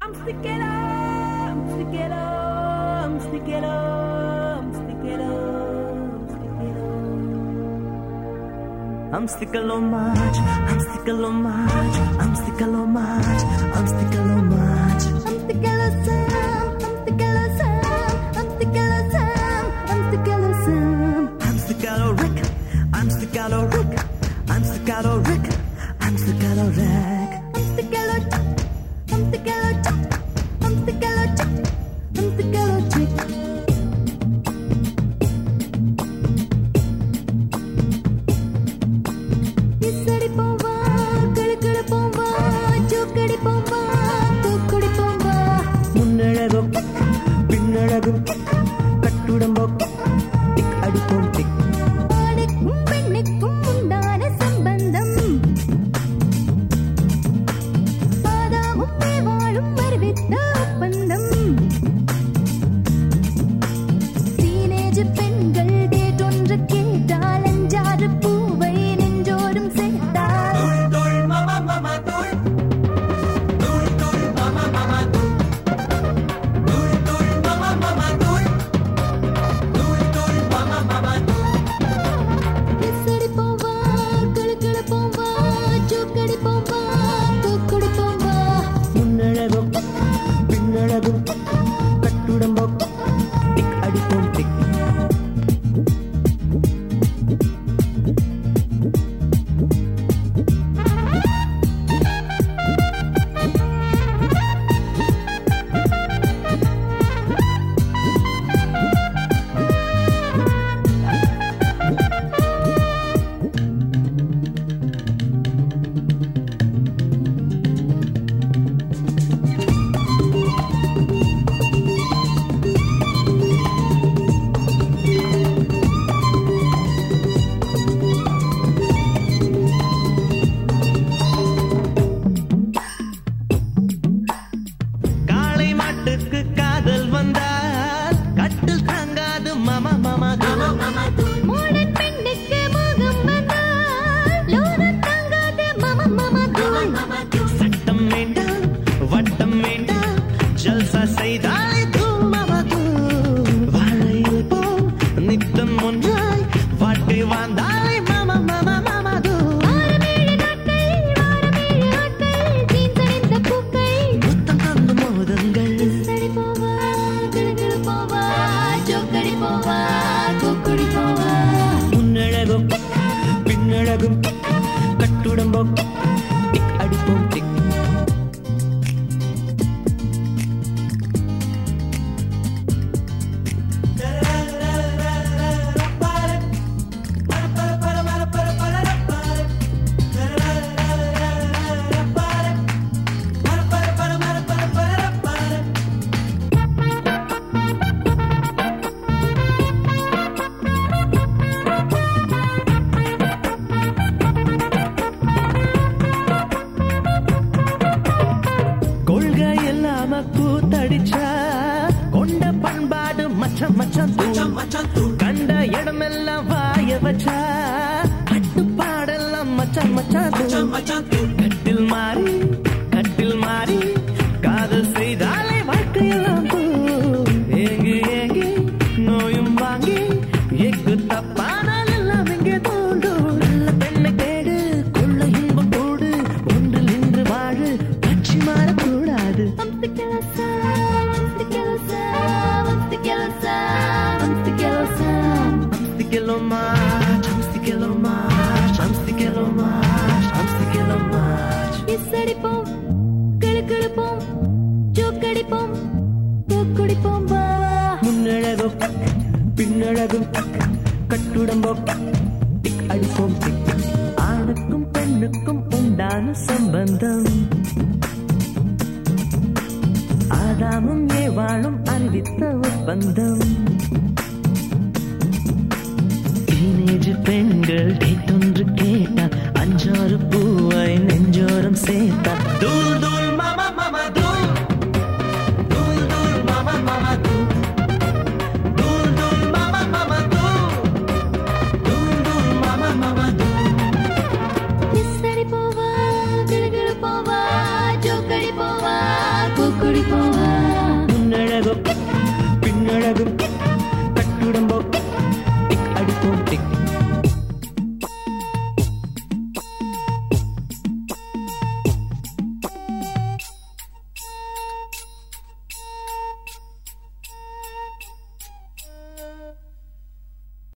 I'm sticking on much, I'm sticking on much, I'm sticking on much, I'm sticking on much. I'm sticking on some, I'm sticking on some, I'm sticking on some, I'm sticking on some. I'm sticking on Rick, I'm sticking on Rick, I'm sticking on Rick, I'm sticking on Rick. I'm sticking on Chuck, I'm sticking on Chuck, I'm sticking on Chuck, I'm sticking on Chick. பெண்கள் கேட்டொன்று கேட்டால் அஞ்சாறு பூவை நெஞ்சோரம் சேர்த்தால்